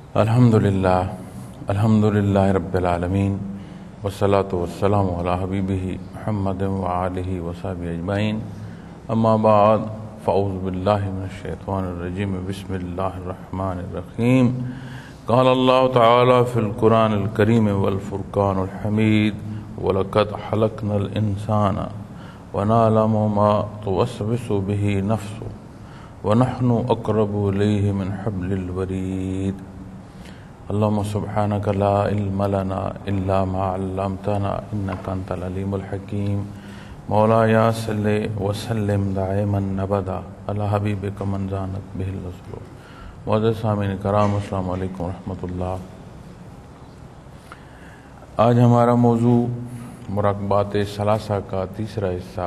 الحمدللہ رب العالمین والصلاة والسلام علی حبیبہ محمد وآلہ وصحبہ اجمعین اما بعد فاعوذ باللہ من الشیطان الرجیم بسم اللہ الرحمن الرحیم قال اللہ تعالی فی القرآن الکریم والفرقان الحمید وَلَقَدْ خَلَقْنَا الْإِنسَانَ وَنَعْلَمُ مَا تُوَسْوِسُ بِهِ نَفْسُهُ وَنَحْنُ أَقْرَبُ إِلَيْهِ مِنْ حَبْلِ الْوَرِيدِ اللهم سبحانك لا علم لنا إلا ما علمتنا إنك أنت العليم الحكيم مولاي صل وسلم دائما أبدا على حبيبك من زانت به الرسول معزز سامعین کرام السلام علیکم ورحمۃ اللہ۔ آج ہمارا موضوع مراقبات ثلاثہ کا تیسرا حصہ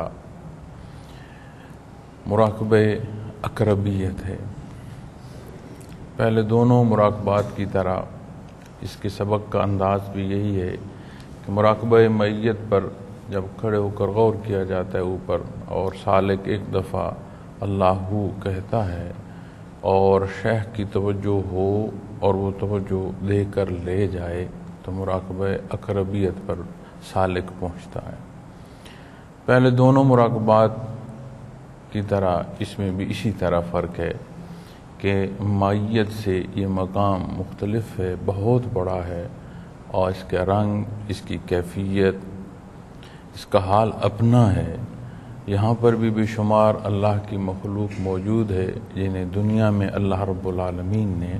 مراقبہ اقربیت ہے۔ پہلے دونوں مراقبات کی طرح اس کے سبق کا انداز بھی یہی ہے کہ مراقبہ معیت پر جب کھڑے ہو کر غور کیا جاتا ہے اوپر، اور سالک ایک دفعہ اللہ کہتا ہے اور شیخ کی توجہ ہو اور وہ توجہ دے کر لے جائے تو مراقبہ اقربیت پر سالک پہنچتا ہے۔ پہلے دونوں مراقبات کی طرح اس میں بھی اسی طرح فرق ہے کہ معیت سے یہ مقام مختلف ہے، بہت بڑا ہے، اور اس کا رنگ، اس کی کیفیت، اس کا حال اپنا ہے۔ یہاں پر بھی بے شمار اللہ کی مخلوق موجود ہے جنہیں دنیا میں اللہ رب العالمین نے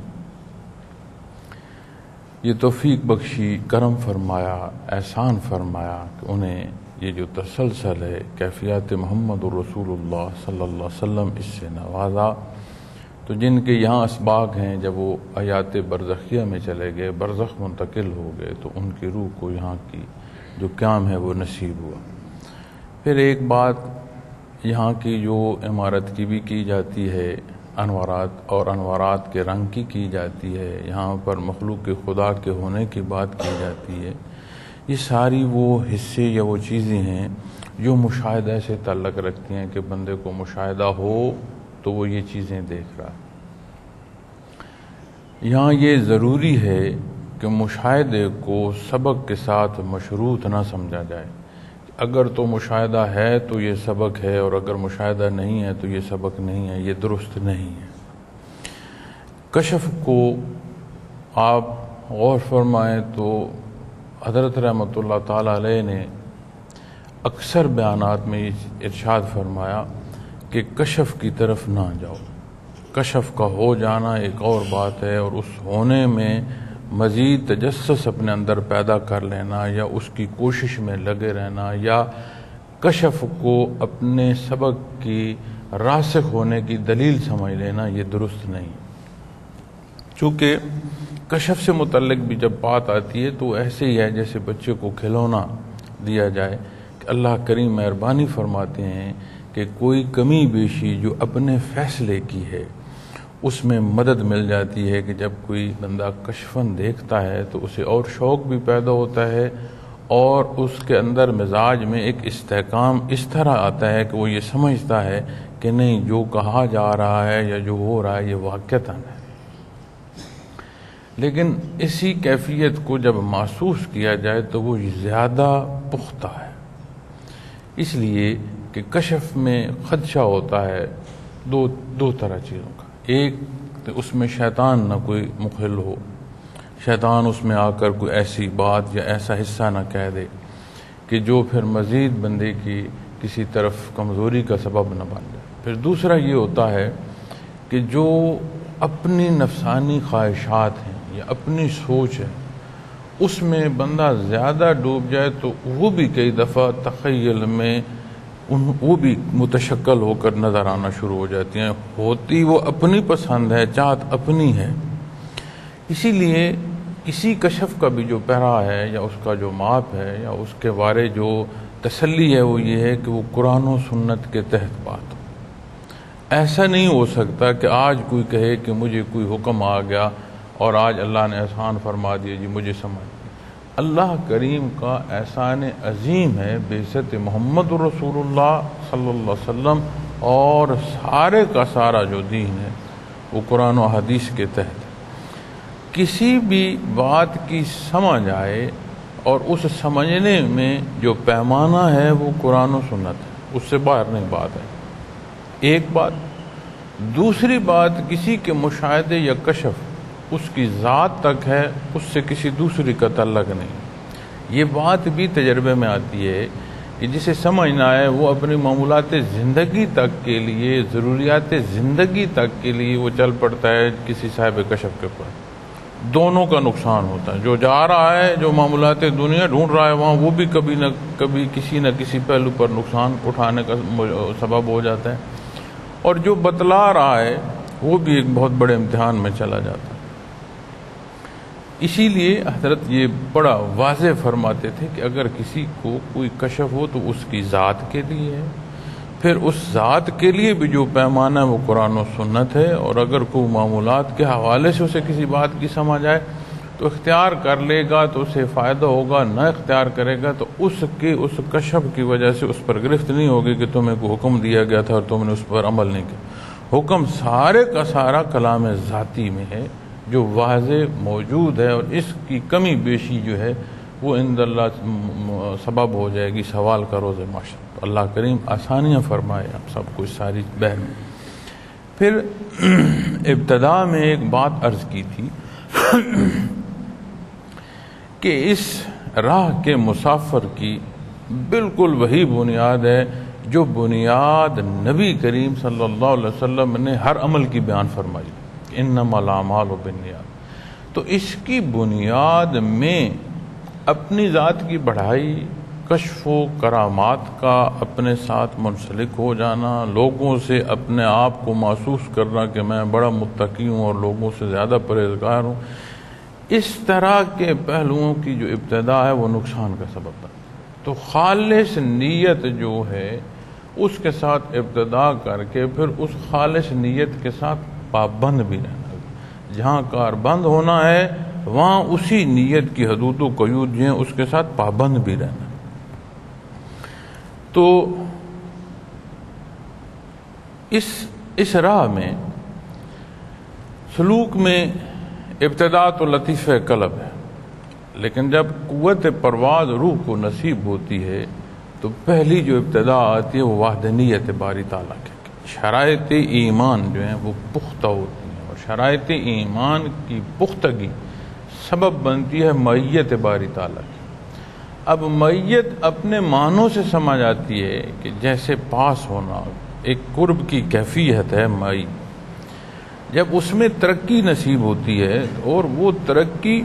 یہ توفیق بخشی، کرم فرمایا، احسان فرمایا کہ انہیں یہ جو تسلسل ہے کیفیات محمد الرسول اللہ صلی اللہ علیہ وسلم اس سے نوازا۔ تو جن کے یہاں اسباق ہیں جب وہ حیات برزخیہ میں چلے گئے، برزخ منتقل ہو گئے، تو ان کی روح کو یہاں کی جو قیام ہے وہ نصیب ہوا۔ پھر ایک بات یہاں کی جو عمارت کی بھی کی جاتی ہے، انوارات اور انوارات کے رنگ کی جاتی ہے، یہاں پر مخلوق کے خدا کے ہونے کی بات کی جاتی ہے۔ یہ ساری وہ حصے یا وہ چیزیں ہیں جو مشاہدہ سے تعلق رکھتی ہیں کہ بندے کو مشاہدہ ہو تو وہ یہ چیزیں دیکھ رہا ہے۔ یہاں یہ ضروری ہے کہ مشاہدے کو سبق کے ساتھ مشروط نہ سمجھا جائے۔ اگر تو مشاہدہ ہے تو یہ سبق ہے، اور اگر مشاہدہ نہیں ہے تو یہ سبق نہیں ہے، یہ درست نہیں ہے۔ کشف کو آپ غور فرمائیں تو حضرت رحمۃ اللہ تعالی علیہ نے اکثر بیانات میں ارشاد فرمایا کہ کشف کی طرف نہ جاؤ۔ کشف کا ہو جانا ایک اور بات ہے، اور اس ہونے میں مزید تجسس اپنے اندر پیدا کر لینا یا اس کی کوشش میں لگے رہنا یا کشف کو اپنے سبق کی راسخ ہونے کی دلیل سمجھ لینا، یہ درست نہیں۔ چونکہ کشف سے متعلق بھی جب بات آتی ہے تو ایسے ہی ہے جیسے بچے کو کھلونا دیا جائے کہ اللہ کریم مہربانی فرماتے ہیں کہ کوئی کمی بیشی جو اپنے فیصلے کی ہے اس میں مدد مل جاتی ہے کہ جب کوئی بندہ کشفن دیکھتا ہے تو اسے اور شوق بھی پیدا ہوتا ہے، اور اس کے اندر مزاج میں ایک استحکام اس طرح آتا ہے کہ وہ یہ سمجھتا ہے کہ نہیں، جو کہا جا رہا ہے یا جو ہو رہا ہے یہ واقعتاً ہے۔ لیکن اسی کیفیت کو جب محسوس کیا جائے تو وہ زیادہ پختہ ہے، اس لیے کہ کشف میں خدشہ ہوتا ہے دو طرح چیزوں کا۔ ایک تو اس میں شیطان نہ کوئی مخل ہو، شیطان اس میں آ کر کوئی ایسی بات یا ایسا حصہ نہ کہہ دے کہ جو پھر مزید بندے کی کسی طرف کمزوری کا سبب نہ بن جائے۔ پھر دوسرا یہ ہوتا ہے کہ جو اپنی نفسانی خواہشات ہیں یا اپنی سوچ ہے اس میں بندہ زیادہ ڈوب جائے تو وہ بھی کئی دفعہ تخیل میں وہ بھی متشکل ہو کر نظر آنا شروع ہو جاتی ہیں، ہوتی وہ اپنی پسند ہے، چاہت اپنی ہے۔ اسی لیے اسی کشف کا بھی جو پیرا ہے یا اس کا جو ماپ ہے یا اس کے بارے جو تسلی ہے وہ یہ ہے کہ وہ قرآن و سنت کے تحت بات ہو۔ ایسا نہیں ہو سکتا کہ آج کوئی کہے کہ مجھے کوئی حکم آ گیا اور آج اللہ نے احسان فرما دیا جی مجھے سمجھ۔ اللہ کریم کا احسان عظیم ہے بعثت محمد رسول اللہ صلی اللہ علیہ وسلم، اور سارے کا سارا جو دین ہے وہ قرآن و حدیث کے تحت۔ کسی بھی بات کی سمجھ آئے اور اس سمجھنے میں جو پیمانہ ہے وہ قرآن و سنت ہے، اس سے باہر نہیں بات ہے، ایک بات۔ دوسری بات، کسی کے مشاہدے یا کشف اس کی ذات تک ہے، اس سے کسی دوسری کا تعلق نہیں۔ یہ بات بھی تجربے میں آتی ہے کہ جسے سمجھ نہ آئے وہ اپنی معمولات زندگی تک کے لیے، ضروریات زندگی تک کے لیے وہ چل پڑتا ہے کسی صاحب کشف کے اوپر، دونوں کا نقصان ہوتا ہے۔ جو جا رہا ہے، جو معمولات دنیا ڈھونڈ رہا ہے وہاں، وہ بھی کبھی نہ کبھی کسی نہ کسی پہلو پر نقصان اٹھانے کا سبب ہو جاتا ہے، اور جو بتلا رہا ہے وہ بھی ایک بہت بڑے امتحان میں چلا جاتا ہے۔ اسی لیے حضرت یہ بڑا واضح فرماتے تھے کہ اگر کسی کو کوئی کشف ہو تو اس کی ذات کے لیے ہے، پھر اس ذات کے لیے بھی جو پیمانہ ہے وہ قرآن و سنت ہے، اور اگر کوئی معمولات کے حوالے سے اسے کسی بات کی سمجھ آئے تو اختیار کر لے گا تو اسے فائدہ ہوگا، نہ اختیار کرے گا تو اس کشف کی وجہ سے اس پر گرفت نہیں ہوگی کہ تمہیں کوئی حکم دیا گیا تھا اور تم نے اس پر عمل نہیں کیا۔ حکم سارے کا سارا کلام ذاتی میں ہے جو واضح موجود ہے، اور اس کی کمی بیشی جو ہے وہ عند اللہ سبب ہو جائے گی سوال کا روز محشر۔ اللہ کریم آسانیاں فرمائے ہم سب کو اس ساری بحث میں۔ پھر ابتدا میں ایک بات عرض کی تھی کہ اس راہ کے مسافر کی بالکل وہی بنیاد ہے جو بنیاد نبی کریم صلی اللہ علیہ وسلم نے ہر عمل کی بیان فرمائی، انما الاعمال بالنیات۔ تو اس کی بنیاد میں اپنی ذات کی بڑھائی، کشف و کرامات کا اپنے ساتھ منسلک ہو جانا، لوگوں سے اپنے آپ کو محسوس کرنا کہ میں بڑا متقی ہوں اور لوگوں سے زیادہ پرہیزگار ہوں، اس طرح کے پہلوؤں کی جو ابتدا ہے وہ نقصان کا سبب ہے۔ تو خالص نیت جو ہے اس کے ساتھ ابتدا کر کے پھر اس خالص نیت کے ساتھ پابند بھی رہنا، جہاں کار بند ہونا ہے وہاں اسی نیت کی حدود و قیود جو ہیں اس کے ساتھ پابند بھی رہنا۔ تو اس راہ میں سلوک میں ابتدا تو لطیفہ قلب ہے، لیکن جب قوت پرواز روح کو نصیب ہوتی ہے تو پہلی جو ابتدا آتی ہے وہ وحدانیت باری تعالیٰ کی، شرائط ایمان جو ہیں وہ پختہ ہوتی ہیں، اور شرائط ایمان کی پختگی سبب بنتی ہے معیت باری تعالیٰ کی۔ اب معیت اپنے معنوں سے سمجھ آتی ہے کہ جیسے پاس ہونا ایک قرب کی کیفیت ہے معی، جب اس میں ترقی نصیب ہوتی ہے اور وہ ترقی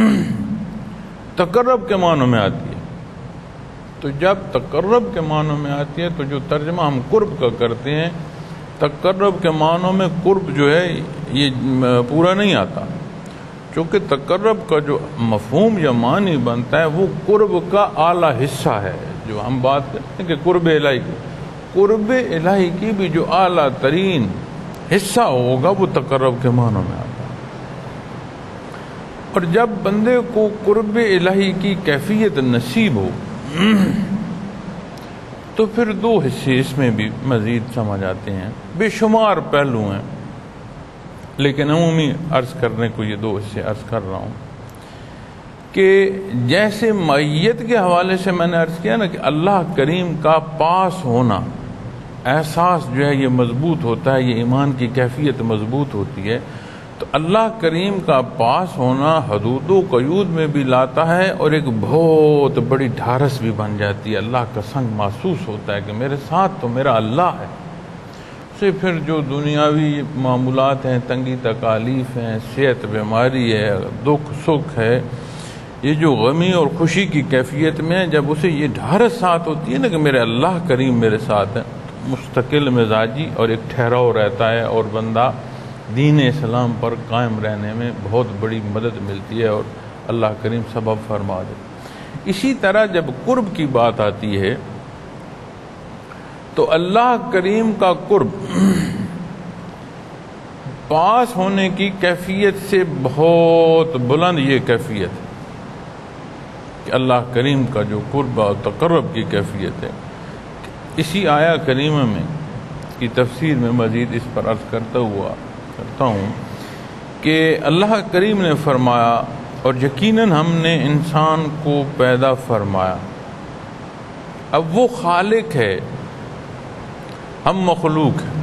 تقرب کے معنوں میں آتی ہے، تو جب تقرب کے معنوں میں آتی ہے تو جو ترجمہ ہم قرب کا کرتے ہیں، تقرب کے معنوں میں قرب جو ہے یہ پورا نہیں آتا، چونکہ تقرب کا جو مفہوم یا معنی بنتا ہے وہ قرب کا اعلیٰ حصہ ہے۔ جو ہم بات کرتے ہیں کہ قرب الہی کی، قرب الہی کی بھی جو اعلیٰ ترین حصہ ہوگا وہ تقرب کے معنوں میں آتا ہے۔ اور جب بندے کو قرب الہی کی کیفیت نصیب ہو تو پھر دو حصے اس میں بھی مزید سمجھ آتے ہیں، بے شمار پہلو ہیں، لیکن عمومی عرض کرنے کو یہ دو حصے عرض کر رہا ہوں کہ جیسے معیت کے حوالے سے میں نے عرض کیا نا کہ اللہ کریم کا پاس ہونا احساس جو ہے یہ مضبوط ہوتا ہے، یہ ایمان کی کیفیت مضبوط ہوتی ہے، تو اللہ کریم کا پاس ہونا حدود و قیود میں بھی لاتا ہے اور ایک بہت بڑی ڈھارس بھی بن جاتی ہے۔ اللہ کا سنگ محسوس ہوتا ہے کہ میرے ساتھ تو میرا اللہ ہے۔ سے پھر جو دنیاوی معمولات ہیں، تنگی تکالیف ہیں، صحت بیماری ہے، دکھ سکھ ہے، یہ جو غمی اور خوشی کی کیفیت میں ہے، جب اسے یہ ڈھارس ساتھ ہوتی ہے نا کہ میرے اللہ کریم میرے ساتھ ہے، مستقل مزاجی اور ایک ٹھہراؤ رہتا ہے اور بندہ دین اسلام پر قائم رہنے میں بہت بڑی مدد ملتی ہے اور اللہ کریم سبب فرما دے۔ اسی طرح جب قرب کی بات آتی ہے تو اللہ کریم کا قرب پاس ہونے کی کیفیت سے بہت بلند یہ کیفیت ہے کہ اللہ کریم کا جو قرب اور تقرب کی کیفیت ہے۔ اسی آیہ کریمہ میں کی تفسیر میں مزید اس پر عرض کرتا ہوں کہ اللہ کریم نے فرمایا اور یقیناً ہم نے انسان کو پیدا فرمایا. اب وہ خالق ہے، ہم مخلوق ہیں.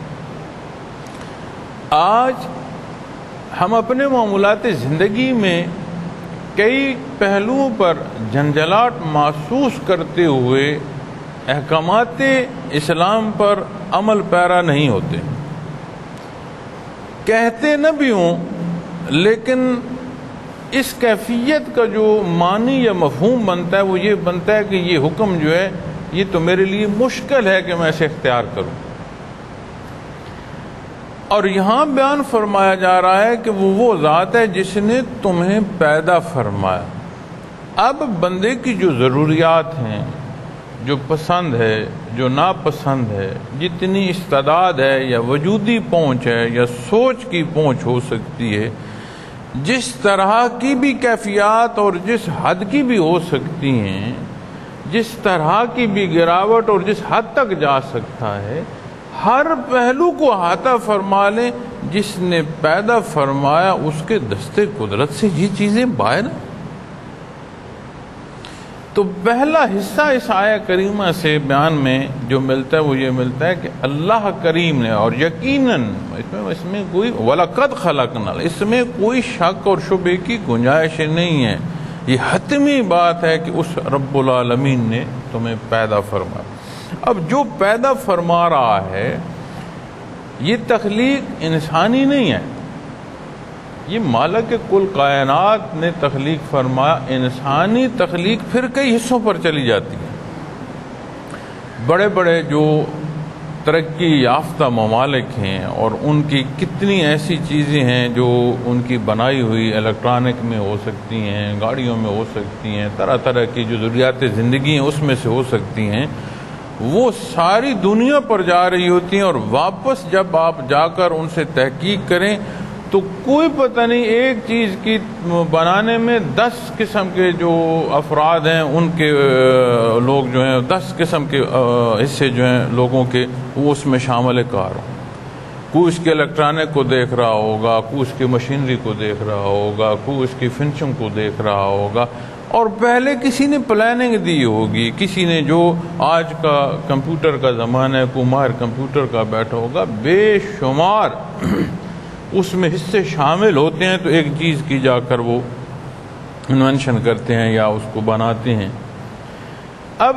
آج ہم اپنے معمولات زندگی میں کئی پہلوؤں پر جھنجھلاٹ محسوس کرتے ہوئے احکامات اسلام پر عمل پیرا نہیں ہوتے. کہتے نہ بھی ہوں لیکن اس کیفیت کا جو معنی یا مفہوم بنتا ہے وہ یہ بنتا ہے کہ یہ حکم جو ہے یہ تو میرے لیے مشکل ہے کہ میں اسے اختیار کروں. اور یہاں بیان فرمایا جا رہا ہے کہ وہ ذات ہے جس نے تمہیں پیدا فرمایا. اب بندے کی جو ضروریات ہیں، جو پسند ہے، جو ناپسند ہے، جتنی استعداد ہے یا وجودی پہنچ ہے یا سوچ کی پہنچ ہو سکتی ہے، جس طرح کی بھی کیفیات اور جس حد کی بھی ہو سکتی ہیں، جس طرح کی بھی گراوٹ اور جس حد تک جا سکتا ہے، ہر پہلو کو احاطہ فرما لیں. جس نے پیدا فرمایا اس کے دستے قدرت سے یہ چیزیں باہر. تو پہلا حصہ اس آیہ کریمہ سے بیان میں جو ملتا ہے وہ یہ ملتا ہے کہ اللہ کریم نے، اور یقیناً اس میں کوئی وَلَقَدْ خَلَقْنَا، اس میں کوئی شک اور شبے کی گنجائش نہیں ہے. یہ حتمی بات ہے کہ اس رب العالمین نے تمہیں پیدا فرمایا. اب جو پیدا فرما رہا ہے یہ تخلیق انسانی نہیں ہے، یہ مالک کل کائنات نے تخلیق فرمایا. انسانی تخلیق پھر کئی حصوں پر چلی جاتی ہے. بڑے بڑے جو ترقی یافتہ ممالک ہیں اور ان کی کتنی ایسی چیزیں ہیں جو ان کی بنائی ہوئی الیکٹرانک میں ہو سکتی ہیں، گاڑیوں میں ہو سکتی ہیں، طرح طرح کی جو ضروریات زندگی ہیں اس میں سے ہو سکتی ہیں، وہ ساری دنیا پر جا رہی ہوتی ہیں. اور واپس جب آپ جا کر ان سے تحقیق کریں تو کوئی پتہ نہیں ایک چیز کی بنانے میں 10 قسم کے جو افراد ہیں ان کے لوگ جو ہیں 10 قسم کے حصے جو ہیں لوگوں کے وہ اس میں شامل کار ہوں. کوئی اس کے الیکٹرانک کو دیکھ رہا ہوگا، کوئی اس کی مشینری کو دیکھ رہا ہوگا، کوئی اس کی فنشنگ کو دیکھ رہا ہوگا. اور پہلے کسی نے پلاننگ دی ہوگی، کسی نے جو آج کا کمپیوٹر کا زمانہ ہے کوئی ماہر کمپیوٹر کا بیٹھا ہوگا. بے شمار اس میں حصے شامل ہوتے ہیں تو ایک چیز کی جا کر وہ انوینشن کرتے ہیں یا اس کو بناتے ہیں. اب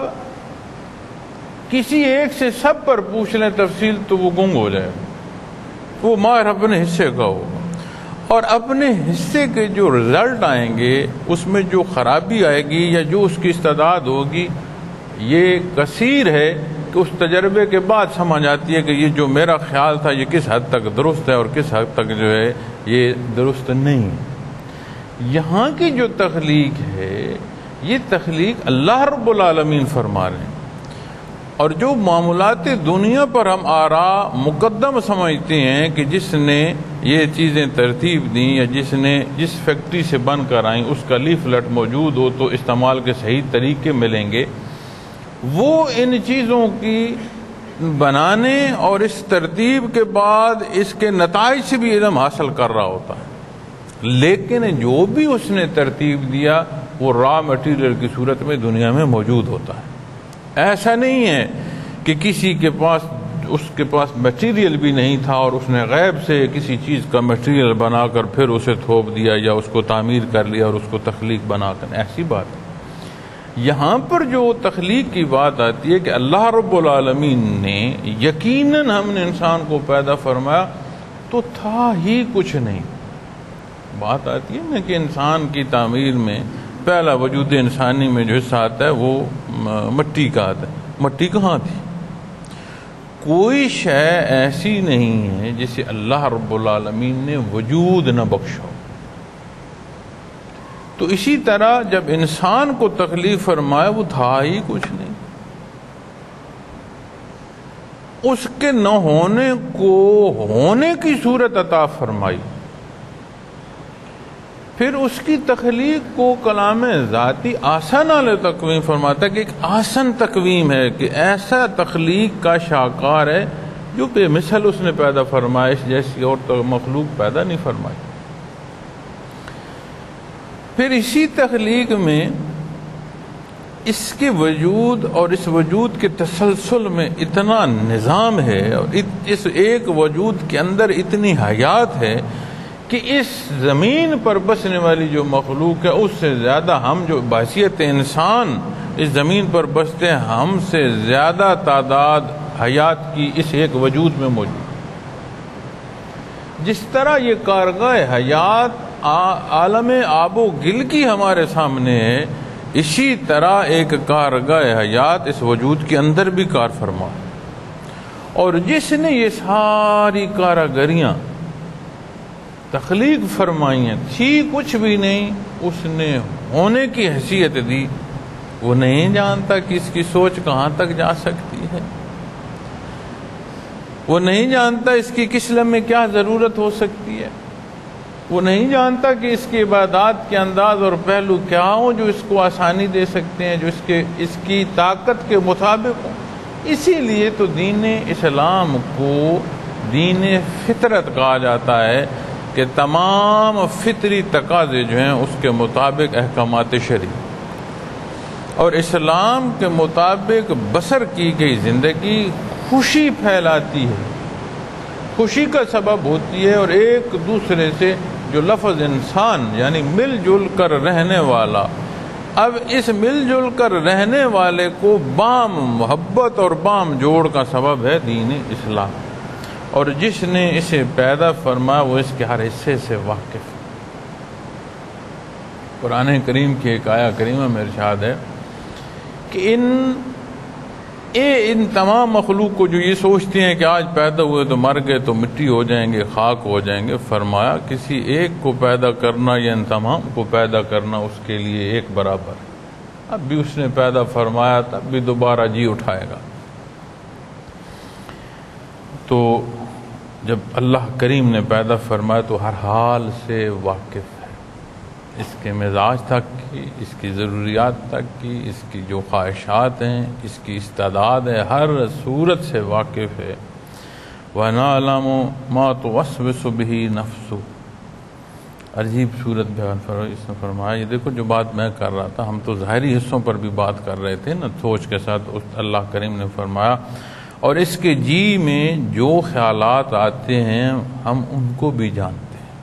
کسی ایک سے سب پر پوچھ لیں تفصیل تو وہ گنگ ہو جائے. وہ ماہر اپنے حصے کا ہوگا اور اپنے حصے کے جو رزلٹ آئیں گے اس میں جو خرابی آئے گی یا جو اس کی استعداد ہوگی یہ کثیر ہے کہ اس تجربے کے بعد سمجھ آتی ہے کہ یہ جو میرا خیال تھا یہ کس حد تک درست ہے اور کس حد تک جو ہے یہ درست نہیں. یہاں کی جو تخلیق ہے یہ تخلیق اللہ رب العالمین فرما رہے ہیں. اور جو معاملات دنیا پر ہم آراء مقدم سمجھتے ہیں کہ جس نے یہ چیزیں ترتیب دیں یا جس فیکٹری سے بن کر آئیں اس کا لیفلٹ موجود ہو تو استعمال کے صحیح طریقے ملیں گے، وہ ان چیزوں کی بنانے اور اس ترتیب کے بعد اس کے نتائج سے بھی علم حاصل کر رہا ہوتا ہے. لیکن جو بھی اس نے ترتیب دیا وہ را مٹیریل کی صورت میں دنیا میں موجود ہوتا ہے. ایسا نہیں ہے کہ کسی کے پاس اس کے پاس میٹیریل بھی نہیں تھا اور اس نے غیب سے کسی چیز کا میٹیریل بنا کر پھر اسے تھوپ دیا یا اس کو تعمیر کر لیا اور اس کو تخلیق بنا کر. ایسی بات ہے. یہاں پر جو تخلیق کی بات آتی ہے کہ اللہ رب العالمین نے یقیناً ہم نے انسان کو پیدا فرمایا تو تھا ہی کچھ نہیں. بات آتی ہے نا کہ انسان کی تعمیر میں پہلا وجود انسانی میں جو حصہ آتا ہے وہ مٹی کا آتا ہے. مٹی کہاں تھی؟ کوئی شے ایسی نہیں ہے جسے اللہ رب العالمین نے وجود نہ بخشو. تو اسی طرح جب انسان کو تکلیف فرمائے وہ تھا ہی کچھ نہیں. اس کے نہ ہونے کو ہونے کی صورت عطا فرمائی. پھر اس کی تخلیق کو کلام ذاتی آسان علیہ تقویم فرماتا ہے کہ ایک آسان تقویم ہے کہ ایسا تخلیق کا شاہکار ہے جو بے مثل اس نے پیدا فرمائش جیسی اور مخلوق پیدا نہیں فرمائی. پھر اسی تخلیق میں اس کے وجود اور اس وجود کے تسلسل میں اتنا نظام ہے اور اس ایک وجود کے اندر اتنی حیات ہے کہ اس زمین پر بسنے والی جو مخلوق ہے اس سے زیادہ ہم جو بحیثیت انسان اس زمین پر بستے ہیں ہم سے زیادہ تعداد حیات کی اس ایک وجود میں موجود. جس طرح یہ کارگاہ حیات عالم آب و گل کی ہمارے سامنے ہے، اسی طرح ایک کارگاہ حیات اس وجود کے اندر بھی کار فرما. اور جس نے یہ ساری کاراگریاں تخلیق فرمائی ہیں، تھی کچھ بھی نہیں، اس نے ہونے کی حیثیت دی. وہ نہیں جانتا کہ اس کی سوچ کہاں تک جا سکتی ہے، وہ نہیں جانتا اس کی کس لمحے کیا ضرورت ہو سکتی ہے، وہ نہیں جانتا کہ اس کی عبادات کے انداز اور پہلو کیا ہوں جو اس کو آسانی دے سکتے ہیں، جو اس کی طاقت کے مطابق ہوں. اسی لیے تو دین اسلام کو دین فطرت کہا جاتا ہے کہ تمام فطری تقاضے جو ہیں اس کے مطابق احکامات شرعی اور اسلام کے مطابق بسر کی گئی زندگی خوشی پھیلاتی ہے، خوشی کا سبب ہوتی ہے. اور ایک دوسرے سے جو لفظ انسان یعنی مل جل کر رہنے والا، اب اس مل جل کر رہنے والے کو بام محبت اور بام جوڑ کا سبب ہے دین اسلام. اور جس نے اسے پیدا فرمایا وہ اس کے ہر حصے سے واقف. قرآن کریم کی ایک آیہ کریمہ میں ارشاد ہے کہ ان تمام مخلوق کو جو یہ سوچتے ہیں کہ آج پیدا ہوئے تو مر گئے تو مٹی ہو جائیں گے، خاک ہو جائیں گے، فرمایا کسی ایک کو پیدا کرنا یا ان تمام کو پیدا کرنا اس کے لیے ایک برابر ہے. اب بھی اس نے پیدا فرمایا تب بھی دوبارہ جی اٹھائے گا. تو جب اللہ کریم نے پیدا فرمایا تو ہر حال سے واقف ہے، اس کے مزاج تک کی، اس کی ضروریات تک کی، اس کی جو خواہشات ہیں، اس کی استعداد ہے، ہر صورت سے واقف ہے. وَنَعْلَمُ مَا تُوَسْوِسُ بِهِ نَفْسُ. عجیب صورت بیان فرمائی. اس نے فرمایا یہ دیکھو جو بات میں کر رہا تھا، ہم تو ظاہری حصوں پر بھی بات کر رہے تھے نا سوچ کے ساتھ. اللہ کریم نے فرمایا اور اس کے جی میں جو خیالات آتے ہیں ہم ان کو بھی جانتے ہیں.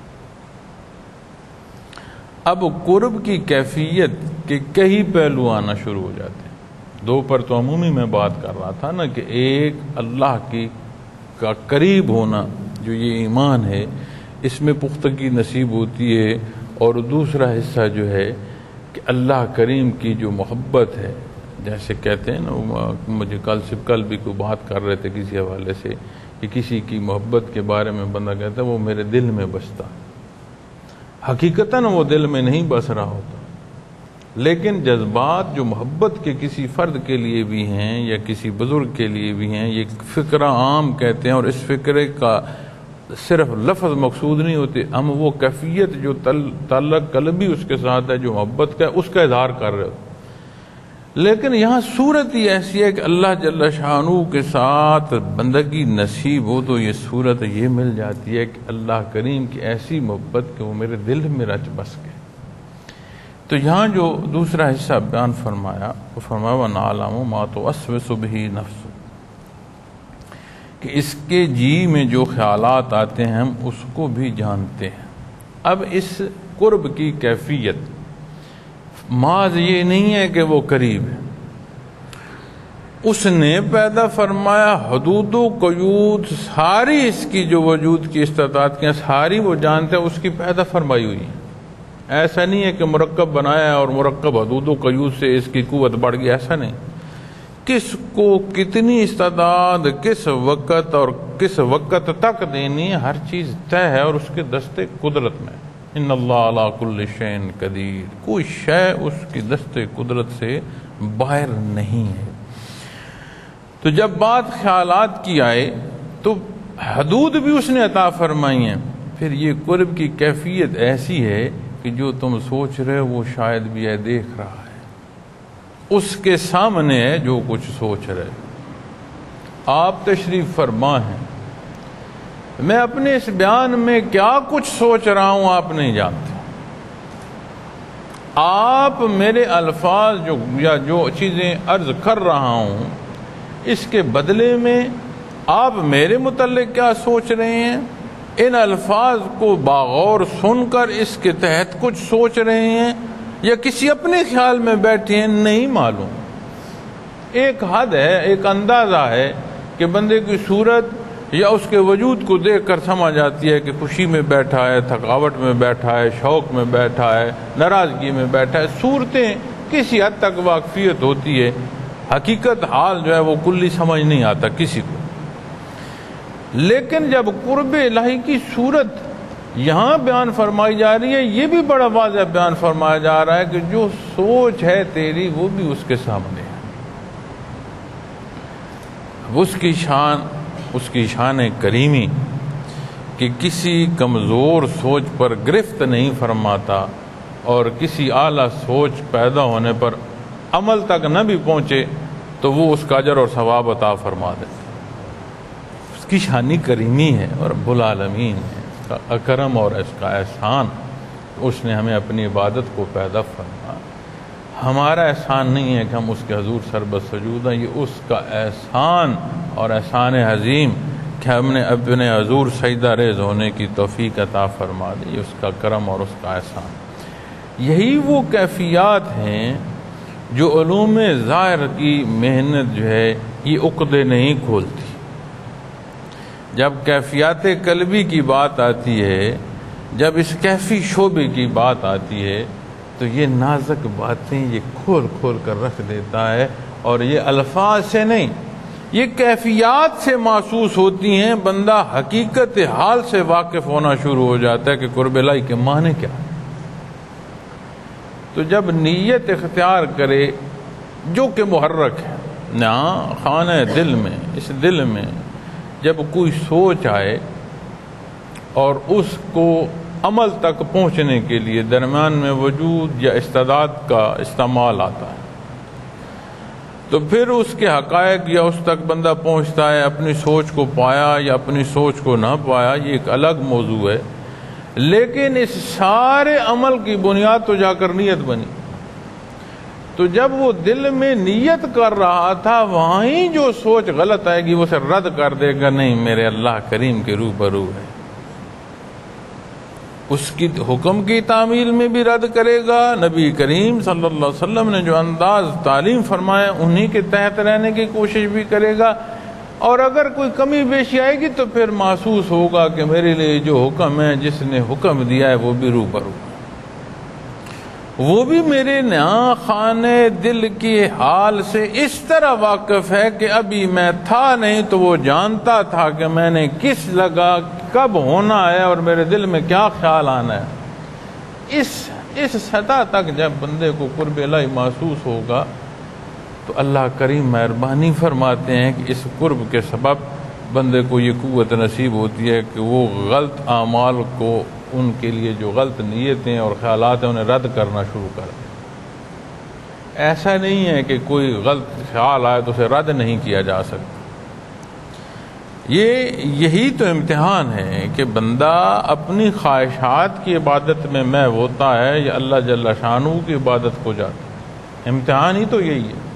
اب قرب کی کیفیت کے کئی پہلو آنا شروع ہو جاتے ہیں. دو پر تو عمومی میں بات کر رہا تھا نا کہ ایک اللہ کی کا قریب ہونا جو یہ ایمان ہے اس میں پختگی نصیب ہوتی ہے، اور دوسرا حصہ جو ہے کہ اللہ کریم کی جو محبت ہے، جیسے کہتے ہیں نا، مجھے کل بھی کوئی بات کر رہے تھے کسی حوالے سے کہ کسی کی محبت کے بارے میں بندہ کہتا ہے وہ میرے دل میں بستا. حقیقتاً وہ دل میں نہیں بس رہا ہوتا، لیکن جذبات جو محبت کے کسی فرد کے لیے بھی ہیں یا کسی بزرگ کے لیے بھی ہیں، یہ فکرہ عام کہتے ہیں. اور اس فکرے کا صرف لفظ مقصود نہیں ہوتے، ہم وہ کیفیت جو تعلق قلبی اس کے ساتھ ہے جو محبت کا ہے اس کا اظہار کر رہے ہوتے. لیکن یہاں صورت ہی ایسی ہے کہ اللہ جل شانہ کے ساتھ بندگی نصیب ہو تو یہ صورت یہ مل جاتی ہے کہ اللہ کریم کی ایسی محبت کہ وہ میرے دل میں رچ بس گئے. تو یہاں جو دوسرا حصہ بیان فرمایا وہ فرمایا وَنَعْلَمُ مَا تُوَسْوِسُ بِهِ نَفْسُ، کہ اس کے جی میں جو خیالات آتے ہیں ہم اس کو بھی جانتے ہیں. اب اس قرب کی کیفیت محض یہ نہیں ہے کہ وہ قریب ہے، اس نے پیدا فرمایا حدود و قیود ساری اس کی جو وجود کی استطاعت کی ساری وہ جانتے ہیں، اس کی پیدا فرمائی ہوئی ہے. ایسا نہیں ہے کہ مرکب بنایا اور مرکب حدود و قیود سے اس کی قوت بڑھ گئی، ایسا نہیں. کس کو کتنی استعداد کس وقت اور کس وقت تک دینی ہے ہر چیز طے ہے اور اس کے دستے قدرت میں. ان اللہ علی کل شیء قدیر، کوئی شے اس کی دستے قدرت سے باہر نہیں ہے. تو جب بات خیالات کی آئے تو حدود بھی اس نے عطا فرمائی ہیں. پھر یہ قرب کی کیفیت ایسی ہے کہ جو تم سوچ رہے ہو وہ شاید بھی ہے دیکھ رہا ہے، اس کے سامنے ہے جو کچھ سوچ رہے. آپ تشریف فرما ہیں، میں اپنے اس بیان میں کیا کچھ سوچ رہا ہوں آپ نہیں جانتے. آپ میرے الفاظ جو چیزیں عرض کر رہا ہوں اس کے بدلے میں آپ میرے متعلق کیا سوچ رہے ہیں؟ ان الفاظ کو باغور سن کر اس کے تحت کچھ سوچ رہے ہیں یا کسی اپنے خیال میں بیٹھے ہیں؟ نہیں معلوم۔ ایک حد ہے، ایک اندازہ ہے کہ بندے کی صورت یا اس کے وجود کو دیکھ کر سمجھ آتی ہے کہ خوشی میں بیٹھا ہے، تھکاوٹ میں بیٹھا ہے، شوق میں بیٹھا ہے، ناراضگی میں بیٹھا ہے۔ صورتیں کسی حد تک واقفیت ہوتی ہے، حقیقت حال جو ہے وہ کلی سمجھ نہیں آتا کسی کو۔ لیکن جب قرب الہی کی صورت یہاں بیان فرمائی جا رہی ہے، یہ بھی بڑا واضح بیان فرمایا جا رہا ہے کہ جو سوچ ہے تیری وہ بھی اس کے سامنے ہے۔ اس کی شان کریمی کہ کسی کمزور سوچ پر گرفت نہیں فرماتا اور کسی اعلیٰ سوچ پیدا ہونے پر عمل تک نہ بھی پہنچے تو وہ اس کا اجر اور ثواب عطا فرما دیتا۔ اس کی شان کریمی ہے اور رب العالمین ہے، اس کا اکرم اور اس کا احسان، اس نے ہمیں اپنی عبادت کو پیدا فرمایا۔ ہمارا احسان نہیں ہے کہ ہم اس کے حضور سربت سجود ہیں، یہ اس کا احسان اور احسان عظیم کہ ہم نے اپنے حضور سجدہ ریز ہونے کی توفیق عطا فرما دی، اس کا کرم اور اس کا احسان۔ یہی وہ کیفیات ہیں جو علوم ظاہر کی محنت جو ہے یہ عقدے نہیں کھولتی۔ جب کیفیات قلبی کی بات آتی ہے، جب اس کیفی شعبے کی بات آتی ہے تو یہ نازک باتیں یہ کھول کھول کر رکھ دیتا ہے، اور یہ الفاظ سے نہیں، یہ کیفیات سے محسوس ہوتی ہیں۔ بندہ حقیقت حال سے واقف ہونا شروع ہو جاتا ہے کہ قرب الہی کے معنی کیا ہے۔ تو جب نیت اختیار کرے جو کہ محرک ہے، نہ خانہ دل میں، اس دل میں جب کوئی سوچ آئے اور اس کو عمل تک پہنچنے کے لیے درمیان میں وجود یا استعداد کا استعمال آتا ہے، تو پھر اس کے حقائق یا اس تک بندہ پہنچتا ہے، اپنی سوچ کو پایا یا اپنی سوچ کو نہ پایا یہ ایک الگ موضوع ہے، لیکن اس سارے عمل کی بنیاد تو جا کر نیت بنی۔ تو جب وہ دل میں نیت کر رہا تھا وہیں جو سوچ غلط آئے گی وہ اسے رد کر دے گا، نہیں میرے اللہ کریم کے روبرو ہے، اس کی حکم کی تعمیل میں بھی رد کرے گا۔ نبی کریم صلی اللہ علیہ وسلم نے جو انداز تعلیم فرمایا انہی کے تحت رہنے کی کوشش بھی کرے گا، اور اگر کوئی کمی بیشی آئے گی تو پھر محسوس ہوگا کہ میرے لیے جو حکم ہے، جس نے حکم دیا ہے وہ بھی روبرو، وہ بھی میرے نیا خانے دل کے حال سے اس طرح واقف ہے کہ ابھی میں تھا نہیں تو وہ جانتا تھا کہ میں نے کس لگا کب ہونا ہے اور میرے دل میں کیا خیال آنا ہے۔ اس سطح تک جب بندے کو قرب الہی محسوس ہوگا تو اللہ کریم مہربانی فرماتے ہیں کہ اس قرب کے سبب بندے کو یہ قوت نصیب ہوتی ہے کہ وہ غلط اعمال کو، ان کے لیے جو غلط نیتیں اور خیالات ہیں انہیں رد کرنا شروع کر دیں۔ ایسا نہیں ہے کہ کوئی غلط خیال آئے تو اسے رد نہیں کیا جا سکتا۔ یہی تو امتحان ہے کہ بندہ اپنی خواہشات کی عبادت میں محو ہوتا ہے یا اللہ جل شانہ کی عبادت کو جاتا ہے، امتحان ہی تو یہی ہے۔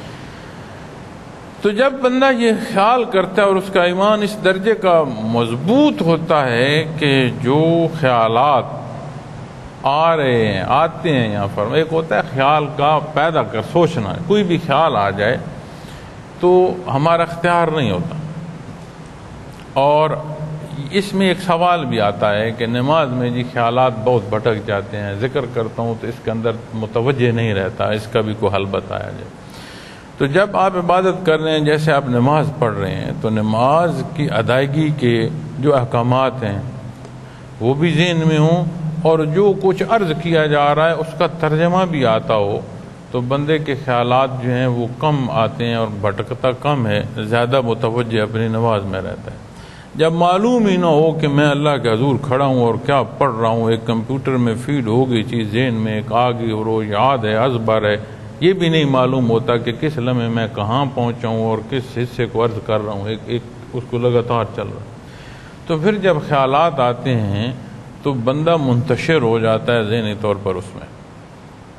تو جب بندہ یہ خیال کرتا ہے اور اس کا ایمان اس درجے کا مضبوط ہوتا ہے کہ جو خیالات آ رہے ہیں، آتے ہیں، یہاں پر ایک ہوتا ہے خیال کا پیدا کر سوچنا، کوئی بھی خیال آ جائے تو ہمارا اختیار نہیں ہوتا، اور اس میں ایک سوال بھی آتا ہے کہ نماز میں جی خیالات بہت بھٹک جاتے ہیں، ذکر کرتا ہوں تو اس کے اندر متوجہ نہیں رہتا، اس کا بھی کوئی حل بتایا جائے۔ تو جب آپ عبادت کر رہے ہیں، جیسے آپ نماز پڑھ رہے ہیں، تو نماز کی ادائیگی کے جو احکامات ہیں وہ بھی ذہن میں ہوں، اور جو کچھ عرض کیا جا رہا ہے اس کا ترجمہ بھی آتا ہو، تو بندے کے خیالات جو ہیں وہ کم آتے ہیں اور بھٹکتا کم ہے، زیادہ متوجہ اپنی نماز میں رہتا ہے۔ جب معلوم ہی نہ ہو کہ میں اللہ کے حضور کھڑا ہوں اور کیا پڑھ رہا ہوں، ایک کمپیوٹر میں فیڈ ہو گئی چیز ذہن میں، ایک آگے اور وہ یاد ہے، ازبر ہے، یہ بھی نہیں معلوم ہوتا کہ کس لمحے میں کہاں پہنچا ہوں اور کس حصے کو عرض کر رہا ہوں، ایک اس کو لگاتار چل رہا ہے۔ تو پھر جب خیالات آتے ہیں تو بندہ منتشر ہو جاتا ہے ذہنی طور پر اس میں،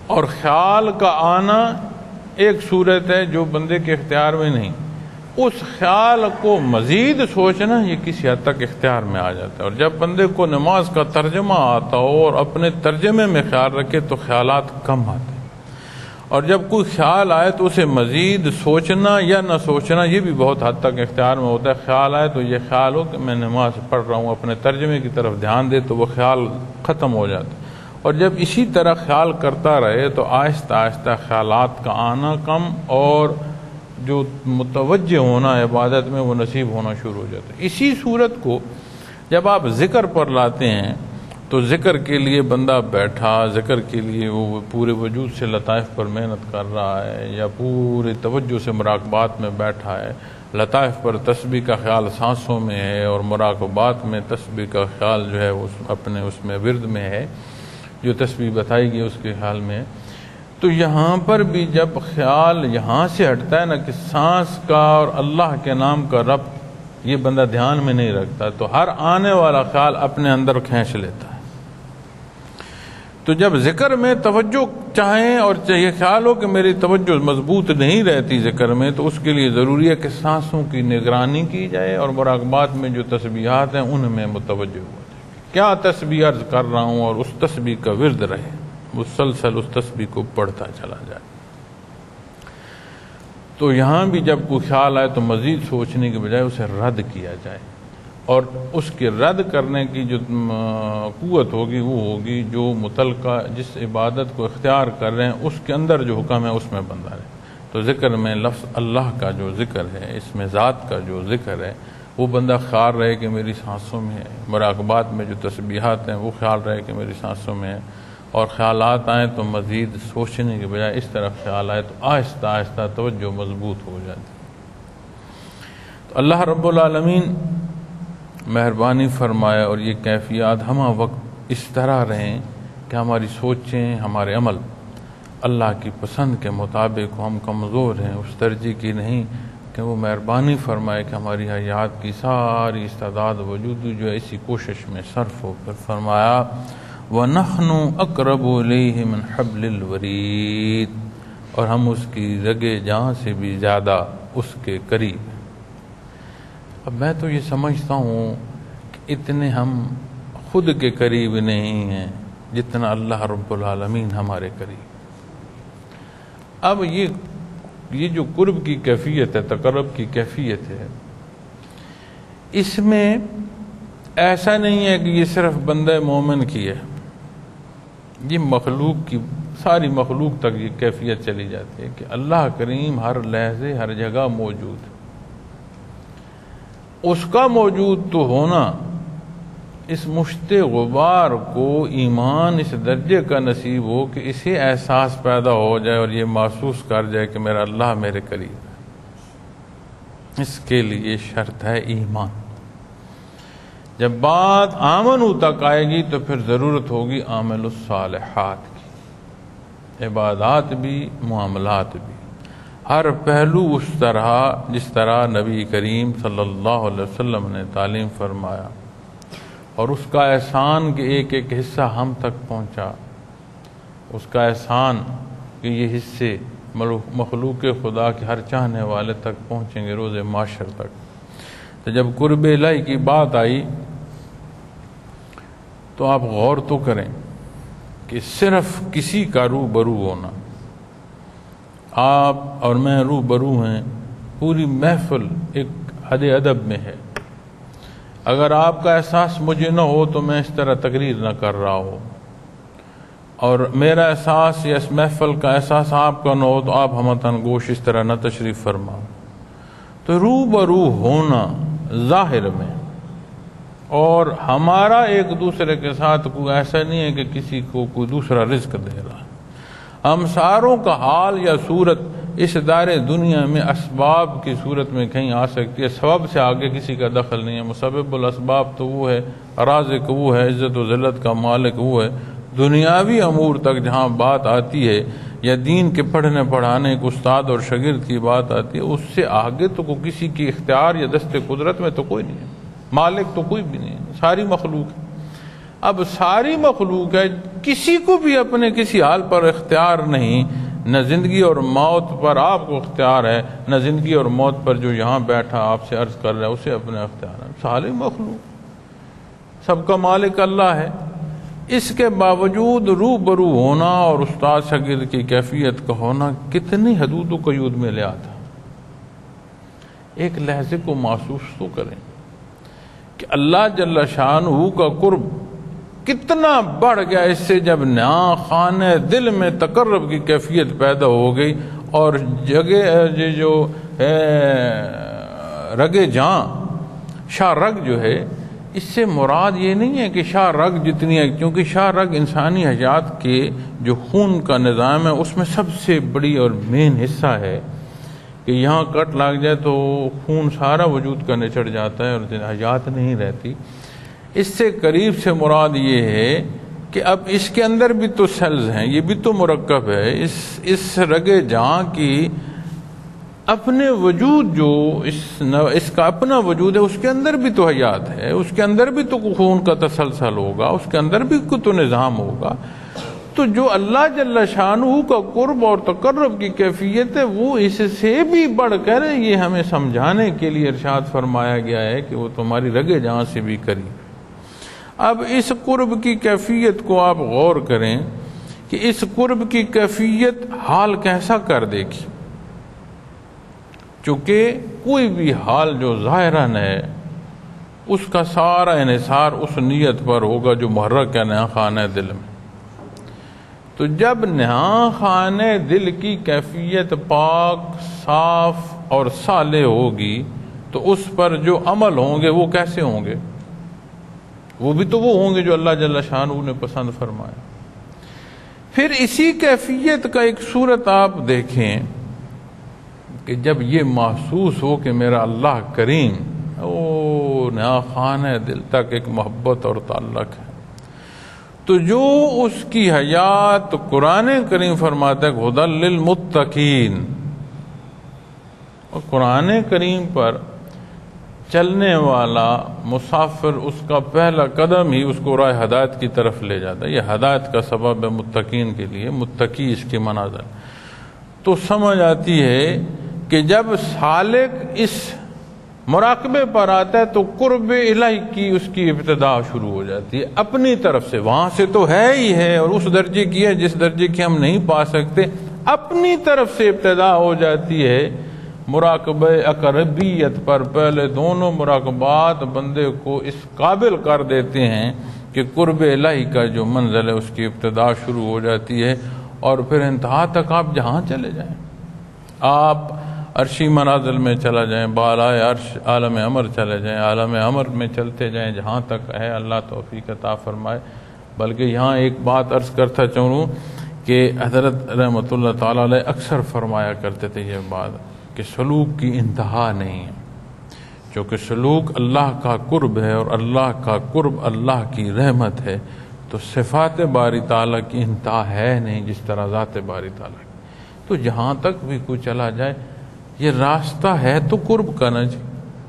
اور خیال کا آنا ایک صورت ہے جو بندے کے اختیار میں نہیں، اس خیال کو مزید سوچنا یہ کسی حد تک اختیار میں آ جاتا ہے۔ اور جب بندے کو نماز کا ترجمہ آتا ہو اور اپنے ترجمے میں خیال رکھے تو خیالات کم آتے ہیں، اور جب کوئی خیال آئے تو اسے مزید سوچنا یا نہ سوچنا یہ بھی بہت حد تک اختیار میں ہوتا ہے۔ خیال آئے تو یہ خیال ہو کہ میں نماز پڑھ رہا ہوں، اپنے ترجمے کی طرف دھیان دے تو وہ خیال ختم ہو جاتا ہے۔ اور جب اسی طرح خیال کرتا رہے تو آہستہ آہستہ خیالات کا آنا کم اور جو متوجہ ہونا عبادت میں وہ نصیب ہونا شروع ہو جاتا ہے۔ اسی صورت کو جب آپ ذکر پر لاتے ہیں تو ذکر کے لیے بندہ بیٹھا، ذکر کے لیے وہ پورے وجود سے لطائف پر محنت کر رہا ہے یا پورے توجہ سے مراقبات میں بیٹھا ہے، لطائف پر تسبیح کا خیال سانسوں میں ہے اور مراقبات میں تسبیح کا خیال جو ہے اپنے اس میں ورد میں ہے، جو تسبیح بتائی گئی اس کے خیال میں، تو یہاں پر بھی جب خیال یہاں سے ہٹتا ہے نا کہ سانس کا اور اللہ کے نام کا ربط یہ بندہ دھیان میں نہیں رکھتا تو ہر آنے والا خیال اپنے اندر کھینچ لیتا ہے۔ تو جب ذکر میں توجہ چاہیں اور یہ خیال ہو کہ میری توجہ مضبوط نہیں رہتی ذکر میں، تو اس کے لیے ضروری ہے کہ سانسوں کی نگرانی کی جائے اور مراقبات میں جو تسبیحات ہیں ان میں متوجہ ہو جائے، کیا تسبیح عرض کر رہا ہوں، اور اس تسبیح کا ورد رہے، مسلسل اس تسبیح کو پڑھتا چلا جائے۔ تو یہاں بھی جب کوئی خیال آئے تو مزید سوچنے کے بجائے اسے رد کیا جائے، اور اس کے رد کرنے کی جو قوت ہوگی وہ ہوگی جو متعلقہ جس عبادت کو اختیار کر رہے ہیں اس کے اندر جو حکم ہے اس میں بندہ رہے۔ تو ذکر میں لفظ اللہ کا جو ذکر ہے، اس میں ذات کا جو ذکر ہے، وہ بندہ خیال رہے کہ میری سانسوں میں ہے، مراقبات میں جو تسبیحات ہیں وہ خیال رہے کہ میری سانسوں میں ہے، اور خیالات آئیں تو مزید سوچنے کے بجائے اس طرح خیال آئے تو آہستہ آہستہ توجہ مضبوط ہو جاتی۔ تو اللہ رب العالمین مہربانی فرمائے اور یہ کیفیات ہمہ وقت اس طرح رہیں کہ ہماری سوچیں، ہمارے عمل اللہ کی پسند کے مطابق ہم کمزور ہیں اس درجے کی نہیں کہ وہ مہربانی فرمائے کہ ہماری حیات کی ساری استعداد وجود جو ہے اسی کوشش میں صرف ہو۔ پھر فرمایا وَنَحْنُ أَقْرَبُ إِلَيْهِ مِنْ حَبْلِ الْوَرِيدِ، اور ہم اس کی رگے جان سے بھی زیادہ اس کے قریب ہیں۔ اب میں تو یہ سمجھتا ہوں کہ اتنے ہم خود کے قریب نہیں ہیں جتنا اللہ رب العالمین ہمارے قریب۔ اب یہ جو قرب کی کیفیت ہے، تقرب کی کیفیت ہے، اس میں ایسا نہیں ہے کہ یہ صرف بندہ مومن کی ہے، یہ مخلوق کی ساری مخلوق تک یہ کیفیت چلی جاتی ہے کہ اللہ کریم ہر لحظے ہر جگہ موجود ہے۔ اس کا موجود تو ہونا اس مشت غبار کو ایمان اس درجے کا نصیب ہو کہ اسے احساس پیدا ہو جائے اور یہ محسوس کر جائے کہ میرا اللہ میرے قریب ہے، اس کے لیے شرط ہے ایمان۔ جب بات آمنو تک آئے گی تو پھر ضرورت ہوگی عامل الصالحات کی، عبادات بھی معاملات بھی، ہر پہلو اس طرح جس طرح نبی کریم صلی اللہ علیہ وسلم نے تعلیم فرمایا، اور اس کا احسان کہ ایک ایک حصہ ہم تک پہنچا، اس کا احسان کہ یہ حصے مخلوق خدا کے ہر چاہنے والے تک پہنچیں گے روز معاشر تک۔ تو جب قرب الہی کی بات آئی تو آپ غور تو کریں کہ صرف کسی کا روبرو ہونا، آپ اور میں روبرو ہیں، پوری محفل ایک حد ادب میں ہے، اگر آپ کا احساس مجھے نہ ہو تو میں اس طرح تقریر نہ کر رہا ہوں، اور میرا احساس یا اس محفل کا احساس آپ کا نہ ہو تو آپ ہمتن گوش اس طرح نہ تشریف فرما۔ تو روبرو ہونا ظاہر میں، اور ہمارا ایک دوسرے کے ساتھ کوئی ایسا نہیں ہے کہ کسی کو کوئی دوسرا رزق دے رہا ہے، ہم ساروں کا حال یا صورت اس دار دنیا میں اسباب کی صورت میں کہیں آ سکتی ہے، سبب سے آگے کسی کا دخل نہیں ہے، مسبب الاسباب تو وہ ہے، رازق وہ ہے، عزت و ذلت کا مالک وہ ہے۔ دنیاوی امور تک جہاں بات آتی ہے یا دین کے پڑھنے پڑھانے کے استاد اور شاگرد کی بات آتی ہے، اس سے آگے تو کوئی کسی کی اختیار یا دست قدرت میں تو کوئی نہیں ہے، مالک تو کوئی بھی نہیں ہے، ساری مخلوق ہے۔ اب ساری مخلوق ہے، کسی کو بھی اپنے کسی حال پر اختیار نہیں، نہ زندگی اور موت پر آپ کو اختیار ہے، نہ زندگی اور موت پر جو یہاں بیٹھا آپ سے عرض کر رہا ہے اسے اپنے اختیار ہے۔ ساری مخلوق، سب کا مالک اللہ ہے۔ اس کے باوجود روبرو ہونا اور استاد شاگرد کی کیفیت کا ہونا کتنی حدود و قیود میں لے آتا۔ ایک لحظے کو محسوس تو کریں کہ اللہ جل شانہ کا قرب کتنا بڑھ گیا اس سے جب نیا خانہ دل میں تقرب کی کیفیت پیدا ہو گئی، اور جگہ جو رگ جاں شاہ رگ جو ہے، اس سے مراد یہ نہیں ہے کہ شاہ رگ جتنی ہے، کیونکہ شاہ رگ انسانی حیات کے جو خون کا نظام ہے اس میں سب سے بڑی اور مین حصہ ہے کہ یہاں کٹ لگ جائے تو خون سارا وجود کا نچڑ جاتا ہے اور حیات نہیں رہتی۔ اس سے قریب سے مراد یہ ہے کہ اب اس کے اندر بھی تو سیلز ہیں، یہ بھی تو مرکب ہے، اس رگ جہاں کی اپنے وجود جو اس کا اپنا وجود ہے، اس کے اندر بھی تو حیات ہے، اس کے اندر بھی تو خون کا تسلسل ہوگا، اس کے اندر بھی تو نظام ہوگا۔ تو جو اللہ جل شانہ کا قرب اور تقرب کی کیفیت ہے وہ اس سے بھی بڑھ کر یہ ہمیں سمجھانے کے لیے ارشاد فرمایا گیا ہے کہ وہ تمہاری رگ جہاں سے بھی قریب۔ اب اس قرب کی کیفیت کو آپ غور کریں کہ اس قرب کی کیفیت حال کیسا کر دے گی، چونکہ کوئی بھی حال جو ظاہراً ہے اس کا سارا انحصار اس نیت پر ہوگا جو محرک ہے نیا خانہ دل میں۔ تو جب نیا خانہ دل کی کیفیت پاک، صاف اور صالح ہوگی تو اس پر جو عمل ہوں گے وہ کیسے ہوں گے؟ وہ بھی تو وہ ہوں گے جو اللہ جل شانہ نے پسند فرمایا۔ پھر اسی کیفیت کا ایک صورت آپ دیکھیں کہ جب یہ محسوس ہو کہ میرا اللہ کریم نیا خانہ دل تک ایک محبت اور تعلق ہے، تو جو اس کی حیات قرآن کریم فرماتا ہے ہدی للمتقین، اور قرآن کریم پر چلنے والا مسافر اس کا پہلا قدم ہی اس کو راہ ہدایت کی طرف لے جاتا ہے۔ یہ ہدایت کا سبب ہے متقین کے لیے، متقی اس کے منازل۔ تو سمجھ آتی ہے کہ جب سالک اس مراقبے پر آتا ہے تو قرب الہی کی اس کی ابتدا شروع ہو جاتی ہے اپنی طرف سے۔ وہاں سے تو ہے ہی ہے اور اس درجے کی ہے جس درجے کی ہم نہیں پا سکتے، اپنی طرف سے ابتدا ہو جاتی ہے مراقبہ اقربیت پر۔ پہلے دونوں مراقبات بندے کو اس قابل کر دیتے ہیں کہ قرب الہی کا جو منزل ہے اس کی ابتدا شروع ہو جاتی ہے، اور پھر انتہا تک آپ جہاں چلے جائیں، آپ عرشی منازل میں چلا جائیں، بالائے عرش عالم امر چلے جائیں، عالم امر میں چلتے جائیں جہاں تک ہے، اللہ توفیق عطا فرمائے۔ بلکہ یہاں ایک بات عرض کرتا چاہوں کہ حضرت رحمۃ اللہ تعالی علیہ اکثر فرمایا کرتے تھے یہ بات کہ سلوک کی انتہا نہیں ہے، چونکہ سلوک اللہ کا قرب ہے اور اللہ کا قرب اللہ کی رحمت ہے، تو صفات باری تعالیٰ کی انتہا ہے نہیں جس طرح ذات باری تعالیٰ کی۔ تو جہاں تک بھی کوئی چلا جائے یہ راستہ ہے تو قرب کا نہ جی،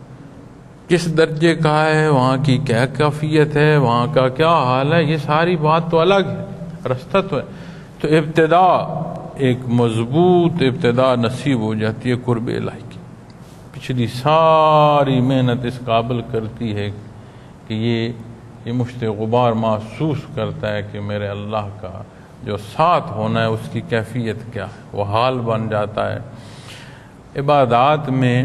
کس درجے کا ہے، وہاں کی کیا کیفیت ہے، وہاں کا کیا حال ہے، یہ ساری بات تو الگ ہے، راستہ تو ہے۔ تو ابتدا ایک مضبوط ابتدا نصیب ہو جاتی ہے قرب الہی کی۔ پچھلی ساری محنت اس قابل کرتی ہے کہ یہ مشت غبار محسوس کرتا ہے کہ میرے اللہ کا جو ساتھ ہونا ہے اس کی کیفیت کیا ہے، وہ حال بن جاتا ہے۔ عبادات میں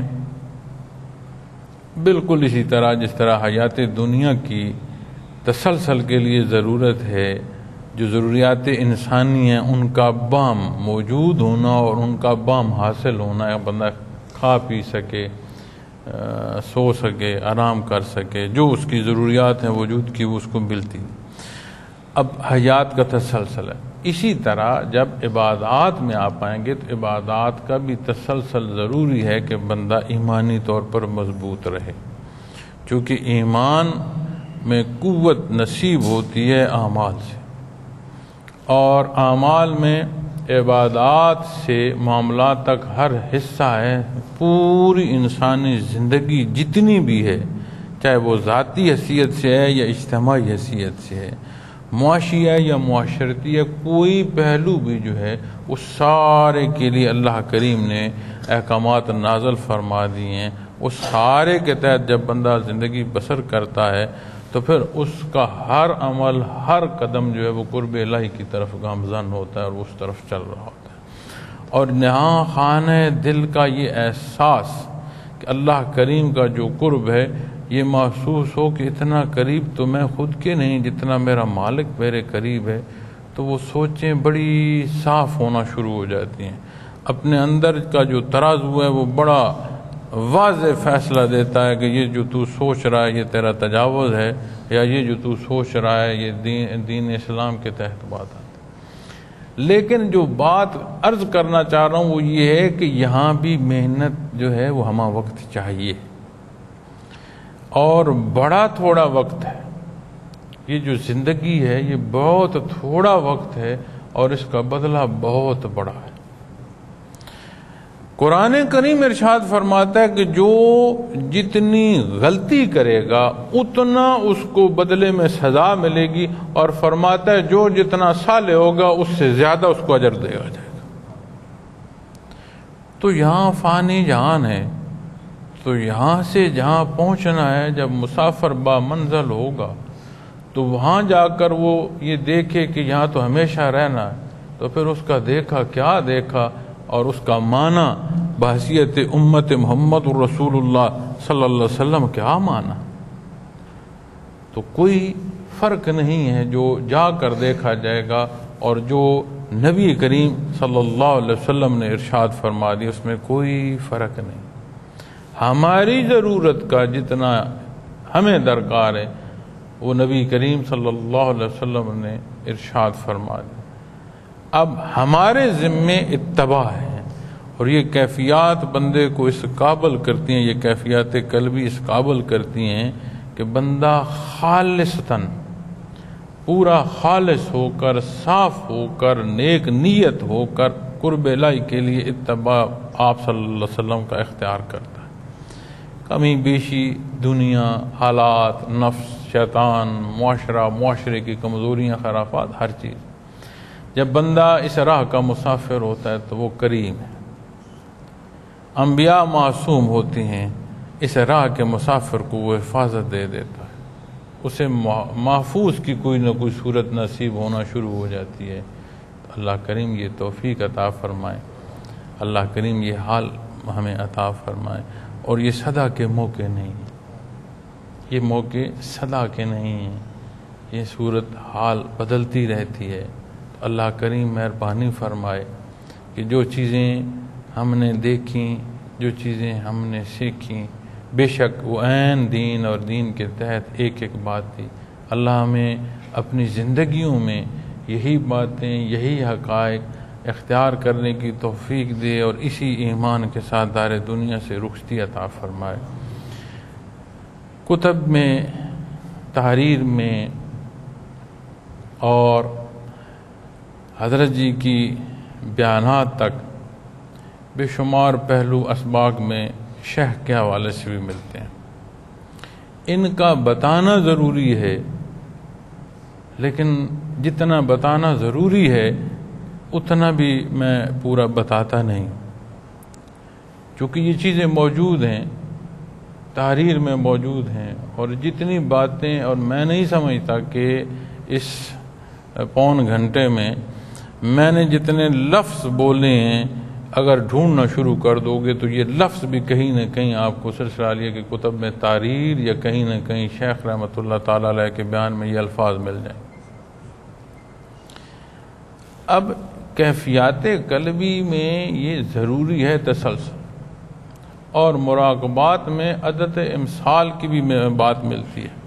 بالکل اسی طرح جس طرح حیات دنیا کی تسلسل کے لیے ضرورت ہے، جو ضروریات انسانی ہیں ان کا بام موجود ہونا اور ان کا بام حاصل ہونا ہے، بندہ کھا پی سکے، سو سکے، آرام کر سکے، جو اس کی ضروریات ہیں وجود کی وہ اس کو ملتی۔ اب حیات کا تسلسل ہے، اسی طرح جب عبادات میں آپ آئیں گے تو عبادات کا بھی تسلسل ضروری ہے کہ بندہ ایمانی طور پر مضبوط رہے، چونکہ ایمان میں قوت نصیب ہوتی ہے اعمال سے، اور اعمال میں عبادات سے معاملات تک ہر حصہ ہے۔ پوری انسانی زندگی جتنی بھی ہے چاہے وہ ذاتی حیثیت سے ہے یا اجتماعی حیثیت سے ہے، معاشی ہے یا معاشرتی ہے، کوئی پہلو بھی جو ہے اس سارے کے لیے اللہ کریم نے احکامات نازل فرما دیے ہیں۔ اس سارے کے تحت جب بندہ زندگی بسر کرتا ہے تو پھر اس کا ہر عمل، ہر قدم جو ہے وہ قرب الہی کی طرف گامزن ہوتا ہے اور اس طرف چل رہا ہوتا ہے۔ اور یہاں خانہ دل کا یہ احساس کہ اللہ کریم کا جو قرب ہے یہ محسوس ہو کہ اتنا قریب تو میں خود کے نہیں جتنا میرا مالک میرے قریب ہے، تو وہ سوچیں بڑی صاف ہونا شروع ہو جاتی ہیں۔ اپنے اندر کا جو ترازو ہے وہ بڑا واضح فیصلہ دیتا ہے کہ یہ جو تو سوچ رہا ہے یہ تیرا تجاوز ہے، یا یہ جو تو سوچ رہا ہے یہ دین اسلام کے تحت بات آتی ہے۔ لیکن جو بات عرض کرنا چاہ رہا ہوں وہ یہ ہے کہ یہاں بھی محنت جو ہے وہ ہمہ وقت چاہیے، اور بڑا تھوڑا وقت ہے۔ یہ جو زندگی ہے یہ بہت تھوڑا وقت ہے اور اس کا بدلہ بہت بڑا ہے۔ قرآن کریم ارشاد فرماتا ہے کہ جو جتنی غلطی کرے گا اتنا اس کو بدلے میں سزا ملے گی، اور فرماتا ہے جو جتنا صالح ہوگا اس سے زیادہ اس کو اجر دیا جائے گا۔ تو یہاں فانی جہان ہے، تو یہاں سے جہاں پہنچنا ہے، جب مسافر با منزل ہوگا تو وہاں جا کر وہ یہ دیکھے کہ یہاں تو ہمیشہ رہنا ہے، تو پھر اس کا دیکھا کیا دیکھا، اور اس کا معنی بحیثیت امت محمد رسول اللہ صلی اللہ علیہ وسلم کیا معنی، تو کوئی فرق نہیں ہے جو جا کر دیکھا جائے گا اور جو نبی کریم صلی اللہ علیہ وسلم نے ارشاد فرما دی اس میں کوئی فرق نہیں۔ ہماری ضرورت کا جتنا ہمیں درکار ہے وہ نبی کریم صلی اللہ علیہ وسلم نے ارشاد فرما دی۔ اب ہمارے ذمے اتباع ہے، اور یہ کیفیات بندے کو اس قابل کرتی ہیں، یہ کیفیات قلبی اس قابل کرتی ہیں کہ بندہ خالصتاً پورا خالص ہو کر، صاف ہو کر، نیک نیت ہو کر قرب الہی کے لیے اتباع آپ صلی اللہ علیہ وسلم کا اختیار کرتا ہے۔ کمی بیشی، دنیا، حالات، نفس، شیطان، معاشرے کی کمزوریاں، خرافات، ہر چیز، جب بندہ اس راہ کا مسافر ہوتا ہے تو وہ کریم ہے۔ انبیاء معصوم ہوتی ہیں، اس راہ کے مسافر کو وہ حفاظت دے دیتا ہے، اسے محفوظ کی کوئی نہ کوئی صورت نصیب ہونا شروع ہو جاتی ہے۔ اللہ کریم یہ توفیق عطا فرمائے، اللہ کریم یہ حال ہمیں عطا فرمائے۔ اور یہ صدا کے موقع نہیں ہیں، یہ موقع صدا کے نہیں ہیں، یہ صورت حال بدلتی رہتی ہے۔ اللہ کریم مہربانی فرمائے کہ جو چیزیں ہم نے دیکھیں، جو چیزیں ہم نے سیکھیں، بے شک وہ عین دین اور دین کے تحت ایک ایک بات تھی۔ اللہ ہمیں اپنی زندگیوں میں یہی باتیں، یہی حقائق اختیار کرنے کی توفیق دے، اور اسی ایمان کے ساتھ دار دنیا سے رخصتی عطا فرمائے۔ کتب میں، تحریر میں اور حضرت جی کی بیانات تک بے شمار پہلو اسباق میں شیخ کے حوالے سے بھی ملتے ہیں۔ ان کا بتانا ضروری ہے، لیکن جتنا بتانا ضروری ہے اتنا بھی میں پورا بتاتا نہیں، چونکہ یہ چیزیں موجود ہیں، تحریر میں موجود ہیں، اور جتنی باتیں، اور میں نہیں سمجھتا کہ اس پون گھنٹے میں میں نے جتنے لفظ بولے ہیں اگر ڈھونڈنا شروع کر دو گے تو یہ لفظ بھی کہیں نہ کہیں آپ کو سلسلہ عالیہ کی کتب میں تحریر یا کہیں نہ کہیں شیخ رحمۃ اللہ تعالیٰ علیہ کے بیان میں یہ الفاظ مل جائیں۔ اب کیفیات قلبی میں یہ ضروری ہے تسلسل، اور مراقبات میں عدد امثال کی بھی بات ملتی ہے،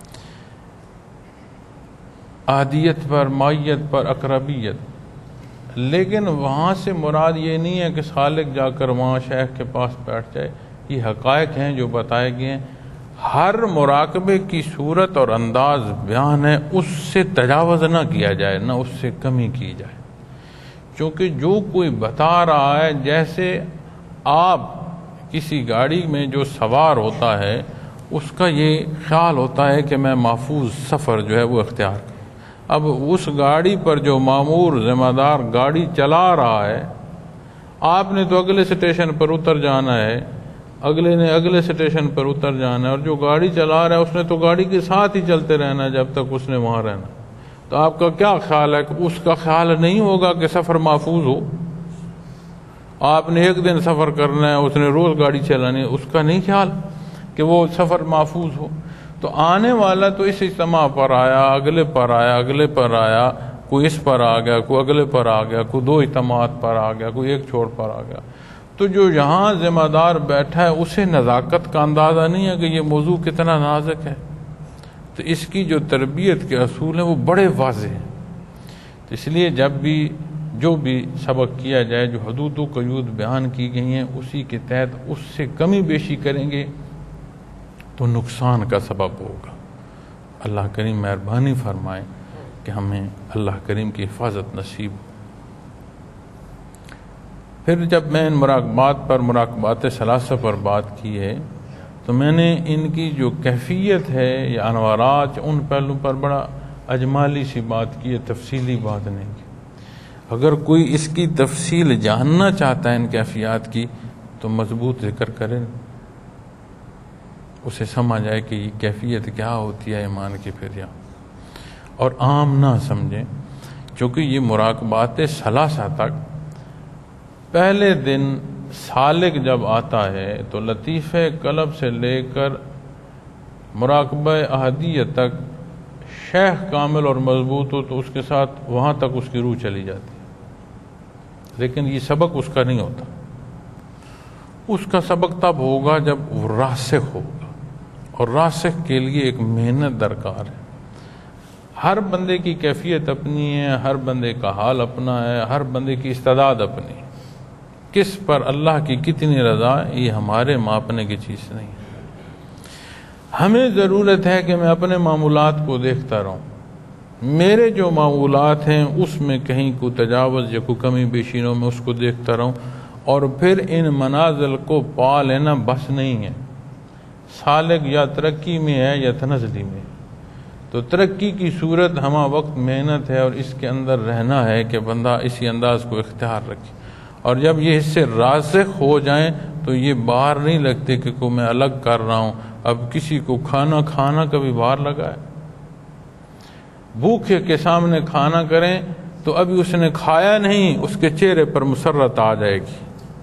احدیت پر، معیت پر، اقربیت، لیکن وہاں سے مراد یہ نہیں ہے کہ خالق جا کر وہاں شیخ کے پاس بیٹھ جائے۔ یہ حقائق ہیں جو بتائے گئے ہیں، ہر مراقبے کی صورت اور انداز بیان ہے، اس سے تجاوز نہ کیا جائے، نہ اس سے کمی کی جائے، کیونکہ جو کوئی بتا رہا ہے، جیسے آپ کسی گاڑی میں جو سوار ہوتا ہے اس کا یہ خیال ہوتا ہے کہ میں محفوظ سفر جو ہے وہ اختیار کروں۔ اب اس گاڑی پر جو مامور ذمہ دار گاڑی چلا رہا ہے، آپ نے تو اگلے اسٹیشن پر اتر جانا ہے، اگلے نے اگلے اسٹیشن پر اتر جانا ہے، اور جو گاڑی چلا رہا ہے اس نے تو گاڑی کے ساتھ ہی چلتے رہنا ہے جب تک اس نے وہاں رہنا۔ تو آپ کا کیا خیال ہے کہ اس کا خیال نہیں ہوگا کہ سفر محفوظ ہو؟ آپ نے ایک دن سفر کرنا ہے، اس نے روز گاڑی چلانی ہے، اس کا نہیں خیال کہ وہ سفر محفوظ ہو؟ تو آنے والا تو اس اجتماع پر آیا، اگلے پر آیا، اگلے پر آیا، کوئی اس پر آ گیا، کوئی اگلے پر آ گیا، کوئی 2 اجتماعات پر آ گیا، کوئی ایک چھوڑ پر آ گیا۔ تو جو یہاں ذمہ دار بیٹھا ہے اسے نزاکت کا اندازہ نہیں ہے کہ یہ موضوع کتنا نازک ہے۔ تو اس کی جو تربیت کے اصول ہیں وہ بڑے واضح ہیں۔ تو اس لیے جب بھی جو بھی سبق کیا جائے، جو حدود و قیود بیان کی گئی ہیں، اسی کے تحت اس سے کمی بیشی کریں گے تو نقصان کا سبب ہوگا۔ اللہ کریم مہربانی فرمائے کہ ہمیں اللہ کریم کی حفاظت نصیب ہو۔ پھر جب میں ان مراقبات ثلاثہ پر بات کی ہے تو میں نے ان کی جو کیفیت ہے یا انوارات، ان پہلو پر بڑا اجمالی سی بات کی ہے، تفصیلی بات نہیں کی۔ اگر کوئی اس کی تفصیل جاننا چاہتا ہے ان کیفیات کی تو مضبوط ذکر کرے، اسے سمجھ آئے کہ یہ کیفیت کیا ہوتی ہے ایمان کی، پھر یہاں اور عام نہ سمجھیں، چونکہ یہ مراقبات ثلاثہ تک پہلے دن سالک جب آتا ہے تو لطیفہ قلب سے لے کر مراقبہ احدیہ تک شیخ کامل اور مضبوط ہو تو اس کے ساتھ وہاں تک اس کی روح چلی جاتی ہے، لیکن یہ سبق اس کا نہیں ہوتا۔ اس کا سبق تب ہوگا جب وہ راسخ ہوگا، اور راسخ کے لیے ایک محنت درکار ہے۔ ہر بندے کی کیفیت اپنی ہے، ہر بندے کا حال اپنا ہے، ہر بندے کی استعداد اپنی ہے۔ کس پر اللہ کی کتنی رضا، یہ ہمارے ماپنے کی چیز نہیں ہے۔ ہمیں ضرورت ہے کہ میں اپنے معمولات کو دیکھتا رہوں، میرے جو معمولات ہیں اس میں کہیں کوئی تجاوز یا کوئی کمی بیشی نہ ہو، میں اس کو دیکھتا رہوں، اور پھر ان منازل کو پا لینا بس نہیں ہے۔ سالک یا ترقی میں ہے یا تنزلی میں، تو ترقی کی صورت ہمہ وقت محنت ہے، اور اس کے اندر رہنا ہے کہ بندہ اسی انداز کو اختیار رکھے، اور جب یہ حصے راسخ ہو جائیں تو یہ باہر نہیں لگتے کہ کوئی میں الگ کر رہا ہوں۔ اب کسی کو کھانا کبھی باہر لگا ہے؟ بھوکے کے سامنے کھانا کریں تو ابھی اس نے کھایا نہیں، اس کے چہرے پر مسرت آ جائے گی۔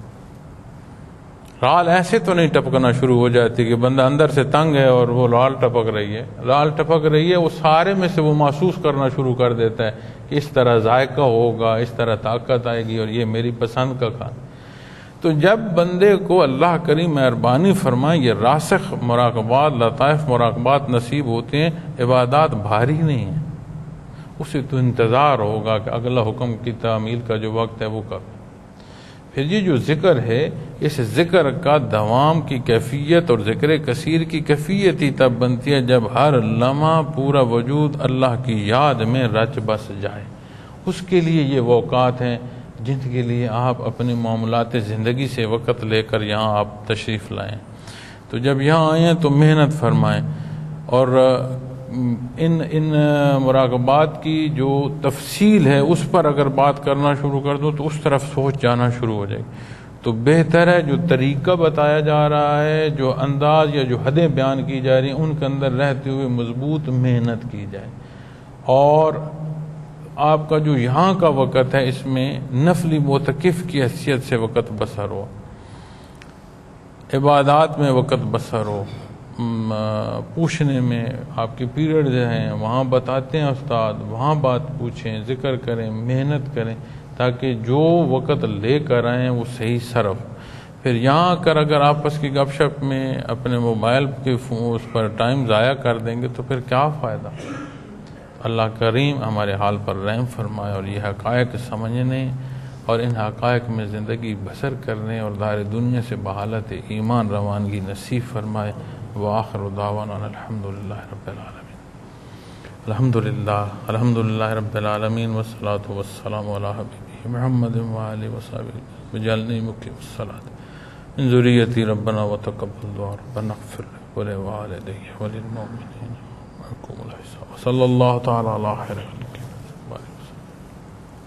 لال ایسے تو نہیں ٹپکنا شروع ہو جاتی کہ بندہ اندر سے تنگ ہے اور وہ لال ٹپک رہی ہے، وہ سارے میں سے وہ محسوس کرنا شروع کر دیتا ہے کہ اس طرح ذائقہ ہوگا، اس طرح طاقت آئے گی، اور یہ میری پسند کا کھانا۔ تو جب بندے کو اللہ کریم مہربانی فرمائے یہ راسخ مراقبات، لطائف مراقبات نصیب ہوتے ہیں، عبادات بھاری نہیں ہیں، اسے تو انتظار ہوگا کہ اگلا حکم کی تعمیل کا جو وقت ہے وہ کب۔ پھر یہ جو ذکر ہے، اس ذکر کا دوام کی کیفیت اور ذکر کثیر کی کیفیت ہی تب بنتی ہے جب ہر لمحہ پورا وجود اللہ کی یاد میں رچ بس جائے۔ اس کے لیے یہ اوقات ہیں جن کے لیے آپ اپنے معاملات زندگی سے وقت لے کر یہاں آپ تشریف لائیں۔ تو جب یہاں آئیں تو محنت فرمائیں، اور ان مراقبات کی جو تفصیل ہے اس پر اگر بات کرنا شروع کر دو تو اس طرف سوچ جانا شروع ہو جائے گی۔ تو بہتر ہے جو طریقہ بتایا جا رہا ہے، جو انداز یا جو حدیں بیان کی جا رہی ہیں، ان کے اندر رہتے ہوئے مضبوط محنت کی جائے، اور آپ کا جو یہاں کا وقت ہے اس میں نفلی معتکف کی حیثیت سے وقت بسر ہو، عبادات میں وقت بسر ہو، پوچھنے میں آپ کے پیریڈز ہیں، وہاں بتاتے ہیں استاد، وہاں بات پوچھیں، ذکر کریں، محنت کریں، تاکہ جو وقت لے کر آئیں وہ صحیح صرف۔ پھر یہاں آ کر اگر آپس کی گپ شپ میں اپنے موبائل کے اس پر ٹائم ضائع کر دیں گے تو پھر کیا فائدہ۔ اللہ کریم ہمارے حال پر رحم فرمائے، اور یہ حقائق سمجھنے اور ان حقائق میں زندگی بسر کرنے اور دار دنیا سے بحالت ایمان روانگی نصیب فرمائے۔ وآخر دعوانا الحمدللہ رب العالمین۔ الحمدللہ رب العالمین، والصلاة والسلام علی حبیبہ محمد وآلہ وصحبہ وجعلنی مقیم الصلاۃ من ذریتی ربنا وتقبل دعا ربنا اغفر لنا ولوالديه وللمؤمنين ويقوم الحساب صلی اللہ تعالی علی خیر